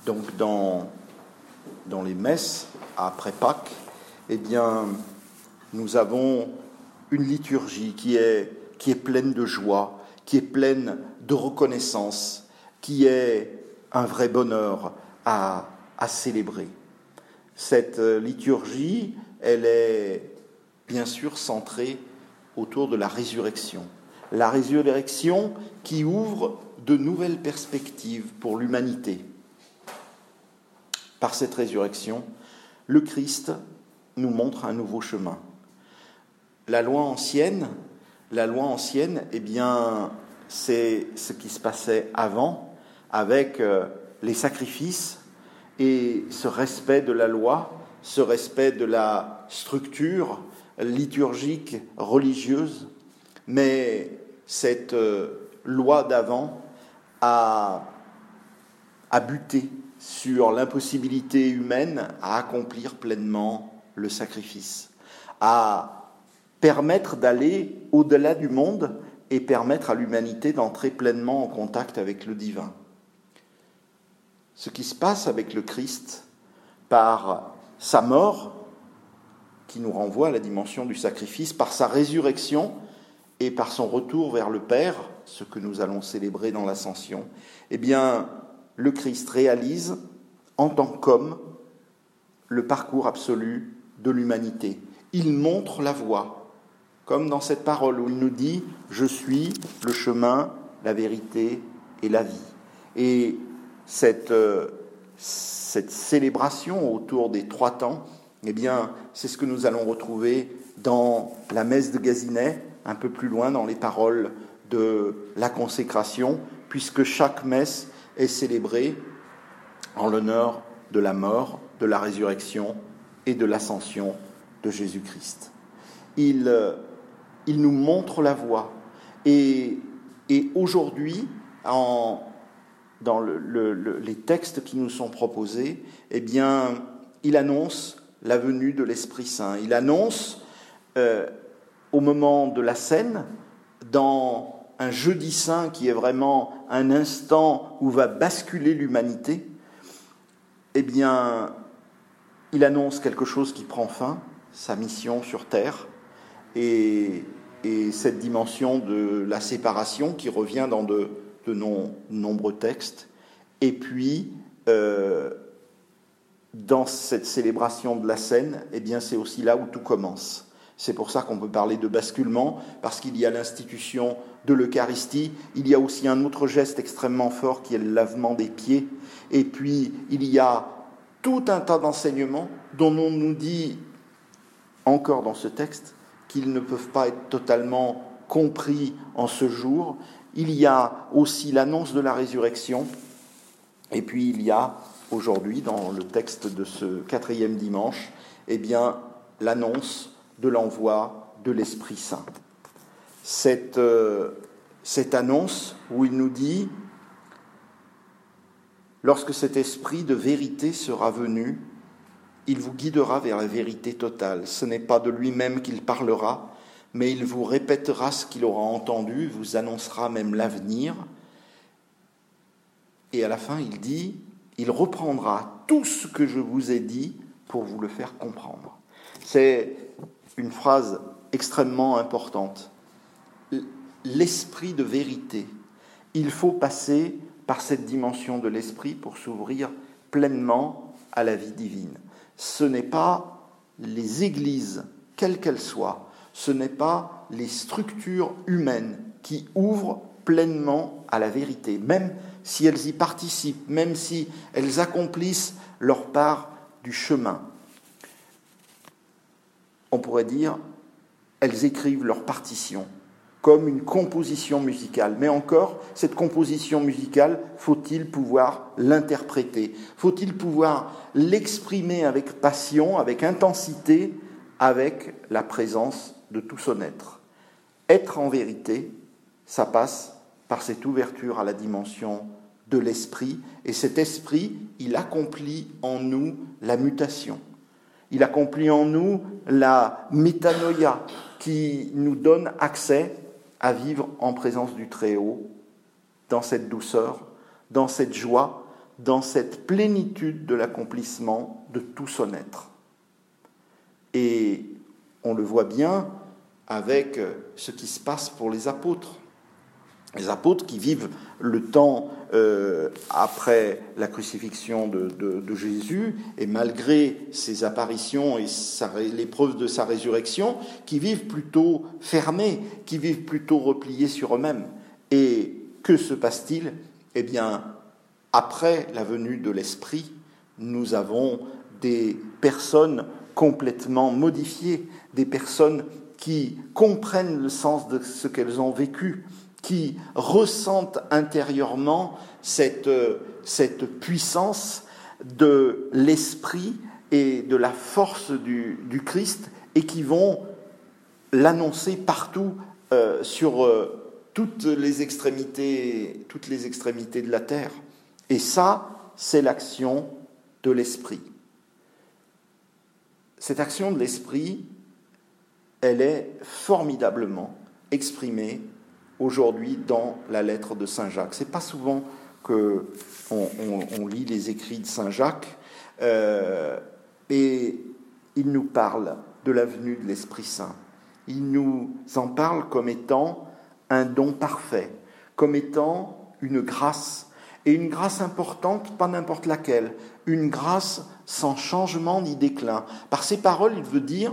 Donc dans les messes après Pâques, eh bien, nous avons une liturgie qui est pleine de joie, qui est pleine de reconnaissance, qui est un vrai bonheur à célébrer. Cette liturgie, elle est bien sûr centrée autour de la résurrection. La résurrection qui ouvre de nouvelles perspectives pour l'humanité. Par cette résurrection, le Christ nous montre un nouveau chemin. La loi ancienne, eh bien, c'est ce qui se passait avant, avec les sacrifices et ce respect de la loi, ce respect de la structure liturgique, religieuse. Mais cette loi d'avant a buté sur l'impossibilité humaine à accomplir pleinement le sacrifice, à permettre d'aller au-delà du monde et permettre à l'humanité d'entrer pleinement en contact avec le divin. Ce qui se passe avec le Christ, par sa mort, qui nous renvoie à la dimension du sacrifice, par sa résurrection et par son retour vers le Père, ce que nous allons célébrer dans l'Ascension, eh bien, le Christ réalise, en tant qu'homme, le parcours absolu de l'humanité. Il montre la voie, comme dans cette parole où il nous dit « Je suis le chemin, la vérité et la vie ». Et cette célébration autour des 3 temps, eh bien, c'est ce que nous allons retrouver dans la messe de Gazinet, un peu plus loin dans les paroles de la consécration, puisque chaque messe est célébrée en l'honneur de la mort, de la résurrection et de l'ascension de Jésus-Christ. Il nous montre la voie. Et aujourd'hui, dans les textes qui nous sont proposés, eh bien, il annonce la venue de l'Esprit Saint. Il annonce, au moment de la scène, dans un jeudi saint qui est vraiment un instant où va basculer l'humanité, eh bien, il annonce quelque chose qui prend fin, sa mission sur terre, et cette dimension de la séparation qui revient dans de nombreux textes. Et puis, dans cette célébration de la scène, eh bien, c'est aussi là où tout commence. C'est pour ça qu'on peut parler de basculement, parce qu'il y a l'institution de l'Eucharistie, il y a aussi un autre geste extrêmement fort qui est le lavement des pieds, et puis il y a tout un tas d'enseignements dont on nous dit encore dans ce texte qu'ils ne peuvent pas être totalement compris en ce jour. Il y a aussi l'annonce de la résurrection, et puis il y a aujourd'hui, dans le texte de ce 4e dimanche, eh bien, l'annonce de l'envoi de l'Esprit Saint. Cette annonce où il nous dit « Lorsque cet esprit de vérité sera venu, il vous guidera vers la vérité totale. Ce n'est pas de lui-même qu'il parlera, mais il vous répétera ce qu'il aura entendu, vous annoncera même l'avenir. » Et à la fin, il dit « Il reprendra tout ce que je vous ai dit pour vous le faire comprendre. » C'est une phrase extrêmement importante. L'esprit de vérité. Il faut passer par cette dimension de l'esprit pour s'ouvrir pleinement à la vie divine. Ce n'est pas les églises, quelles qu'elles soient, ce n'est pas les structures humaines qui ouvrent pleinement à la vérité, même si elles y participent, même si elles accomplissent leur part du chemin. On pourrait dire, elles écrivent leur partition, comme une composition musicale. Mais encore, cette composition musicale, faut-il pouvoir l'interpréter? Faut-il pouvoir l'exprimer avec passion, avec intensité, avec la présence de tout son être? Être en vérité, ça passe par cette ouverture à la dimension de l'esprit. Et cet esprit, il accomplit en nous la mutation. Il accomplit en nous la métanoïa qui nous donne accès à vivre en présence du Très-Haut, dans cette douceur, dans cette joie, dans cette plénitude de l'accomplissement de tout son être. Et on le voit bien avec ce qui se passe pour les apôtres. Les apôtres qui vivent le temps après la crucifixion de Jésus, et malgré ses apparitions et l'épreuve de sa résurrection, qui vivent plutôt fermés, qui vivent plutôt repliés sur eux-mêmes. Et que se passe-t-il ? Eh bien, après la venue de l'Esprit, nous avons des personnes complètement modifiées, des personnes qui comprennent le sens de ce qu'elles ont vécu, qui ressentent intérieurement cette puissance de l'Esprit et de la force du Christ, et qui vont l'annoncer partout sur toutes les extrémités de la terre. Et ça, c'est l'action de l'Esprit. Cette action de l'Esprit, elle est formidablement exprimée aujourd'hui dans la lettre de Saint Jacques. C'est pas souvent qu'on lit les écrits de Saint Jacques, et il nous parle de la venue de l'Esprit Saint. Il nous en parle comme étant un don parfait, comme étant une grâce, et une grâce importante, pas n'importe laquelle, une grâce sans changement ni déclin. Par ces paroles, il veut dire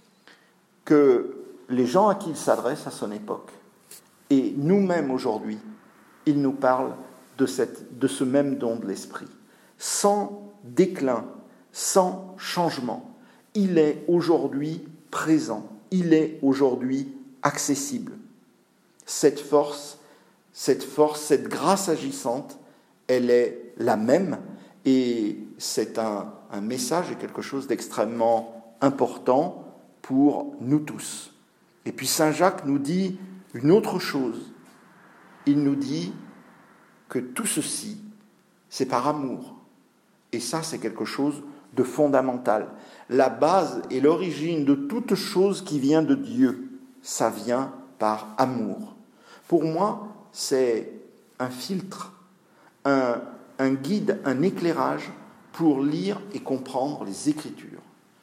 que les gens à qui il s'adresse à son époque, et nous-mêmes aujourd'hui, il nous parle de ce même don de l'Esprit. Sans déclin, sans changement. Il est aujourd'hui présent. Il est aujourd'hui accessible. Cette force, cette grâce agissante, elle est la même, et c'est un message et quelque chose d'extrêmement important pour nous tous. Et puis Saint Jacques nous dit une autre chose. Il nous dit que tout ceci, c'est par amour. Et ça, c'est quelque chose de fondamental. La base et l'origine de toute chose qui vient de Dieu, ça vient par amour. Pour moi, c'est un filtre, un guide, un éclairage pour lire et comprendre les Écritures.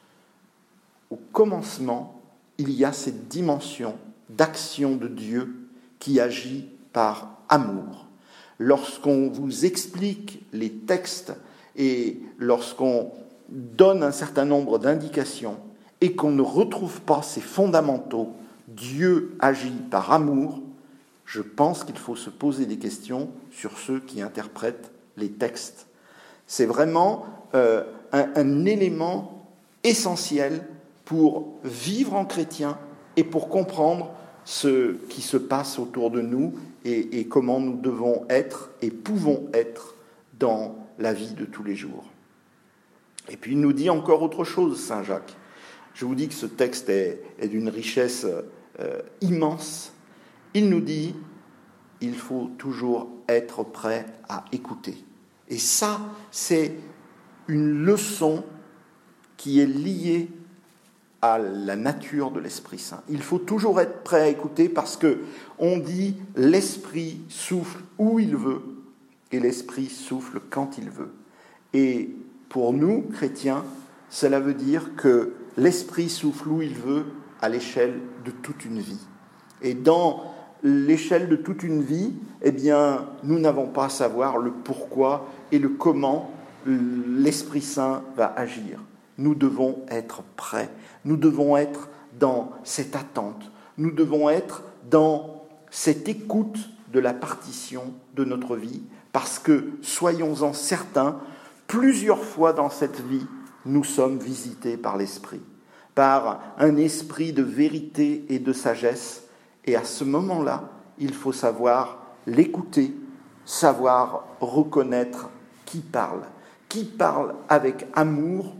Au commencement, il y a cette dimension d'action de Dieu qui agit par amour. Lorsqu'on vous explique les textes et lorsqu'on donne un certain nombre d'indications et qu'on ne retrouve pas ces fondamentaux, Dieu agit par amour, je pense qu'il faut se poser des questions sur ceux qui interprètent les textes. C'est vraiment un élément essentiel pour vivre en chrétien et pour comprendre ce qui se passe autour de nous et comment nous devons être et pouvons être dans la vie de tous les jours. Et puis il nous dit encore autre chose, Saint Jacques. Je vous dis que ce texte est d'une richesse immense. Il nous dit, il faut toujours être prêt à écouter. Et ça, c'est une leçon qui est liée à la nature de l'Esprit Saint. Il faut toujours être prêt à écouter parce que on dit l'Esprit souffle où il veut et l'Esprit souffle quand il veut. Et pour nous, chrétiens, cela veut dire que l'Esprit souffle où il veut à l'échelle de toute une vie. Et dans l'échelle de toute une vie, eh bien, nous n'avons pas à savoir le pourquoi et le comment l'Esprit Saint va agir. Nous devons être prêts. Nous devons être dans cette attente. Nous devons être dans cette écoute de la partition de notre vie, parce que, soyons-en certains, plusieurs fois dans cette vie, nous sommes visités par l'Esprit, par un esprit de vérité et de sagesse. Et à ce moment-là, il faut savoir l'écouter, savoir reconnaître qui parle avec amour,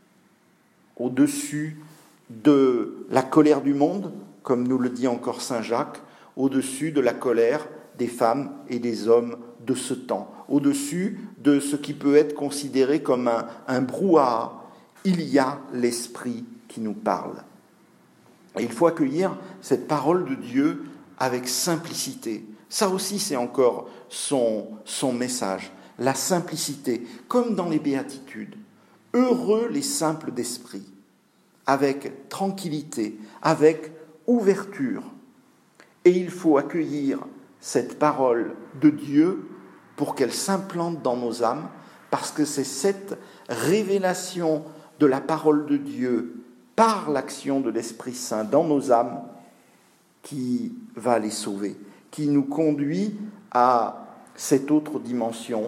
au-dessus de la colère du monde, comme nous le dit encore Saint Jacques, au-dessus de la colère des femmes et des hommes de ce temps, au-dessus de ce qui peut être considéré comme un brouhaha. Il y a l'Esprit qui nous parle. Et il faut accueillir cette parole de Dieu avec simplicité. Ça aussi, c'est encore son message. la simplicité, comme dans les béatitudes. Heureux les simples d'esprit, avec tranquillité, avec ouverture. Et il faut accueillir cette parole de Dieu pour qu'elle s'implante dans nos âmes, parce que c'est cette révélation de la parole de Dieu par l'action de l'Esprit Saint dans nos âmes qui va les sauver, qui nous conduit à cette autre dimension,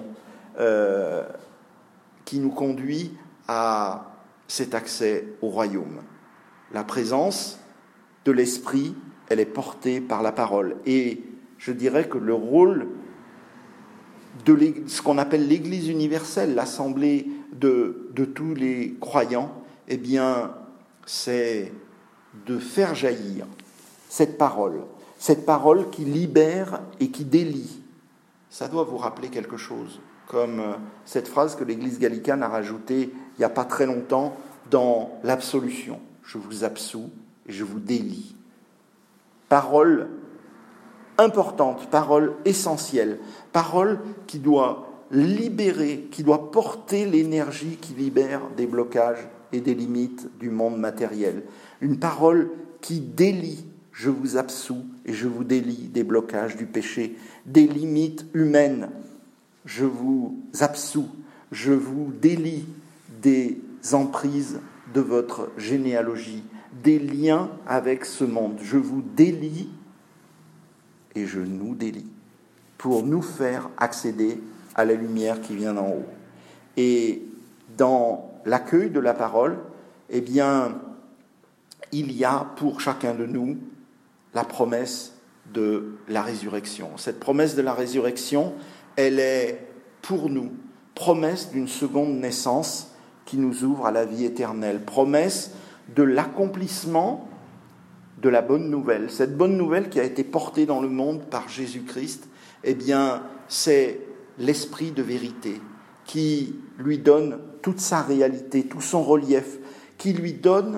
qui nous conduit à cet accès au royaume. La présence de l'Esprit, elle est portée par la parole. Et je dirais que le rôle de ce qu'on appelle l'Église universelle, l'assemblée de tous les croyants, eh bien, c'est de faire jaillir cette parole qui libère et qui délie. Ça doit vous rappeler quelque chose, comme cette phrase que l'Église gallicane a rajoutée il n'y a pas très longtemps dans l'absolution. Je vous absous et je vous délie. Parole importante, parole essentielle, parole qui doit libérer, qui doit porter l'énergie qui libère des blocages et des limites du monde matériel. Une parole qui délie, je vous absous et je vous délie des blocages du péché, des limites humaines. Je vous absous, je vous délie des emprises de votre généalogie, des liens avec ce monde. Je vous délie et je nous délie pour nous faire accéder à la lumière qui vient d'en haut. Et dans l'accueil de la parole, eh bien, il y a pour chacun de nous la promesse de la résurrection. Cette promesse de la résurrection, elle est pour nous promesse d'une seconde naissance qui nous ouvre à la vie éternelle, promesse de l'accomplissement de la bonne nouvelle. Cette bonne nouvelle qui a été portée dans le monde par Jésus-Christ, eh bien, c'est l'esprit de vérité qui lui donne toute sa réalité, tout son relief, qui lui donne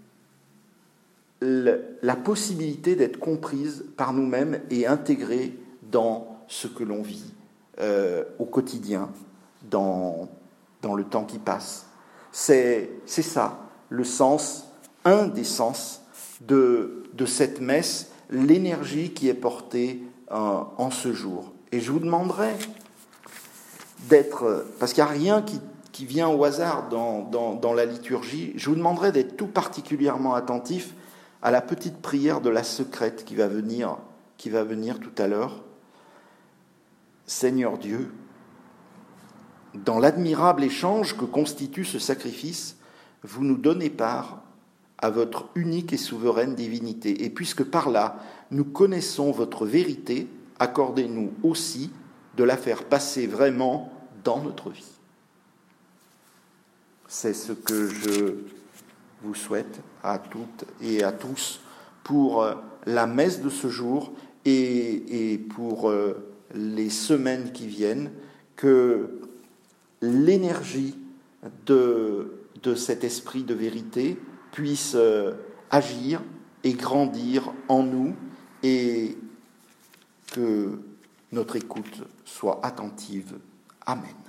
la possibilité d'être comprise par nous-mêmes et intégrée dans ce que l'on vit au quotidien, dans le temps qui passe. C'est ça, le sens, un des sens de cette messe, l'énergie qui est portée en ce jour. Et je vous demanderai d'être, parce qu'il n'y a rien qui vient au hasard dans la liturgie, je vous demanderai d'être tout particulièrement attentif à la petite prière de la secrète qui va venir tout à l'heure. Seigneur Dieu, dans l'admirable échange que constitue ce sacrifice, vous nous donnez part à votre unique et souveraine divinité. Et puisque par là, nous connaissons votre vérité, accordez-nous aussi de la faire passer vraiment dans notre vie. C'est ce que je vous souhaite à toutes et à tous pour la messe de ce jour et pour les semaines qui viennent, que l'énergie de cet esprit de vérité puisse agir et grandir en nous et que notre écoute soit attentive. Amen.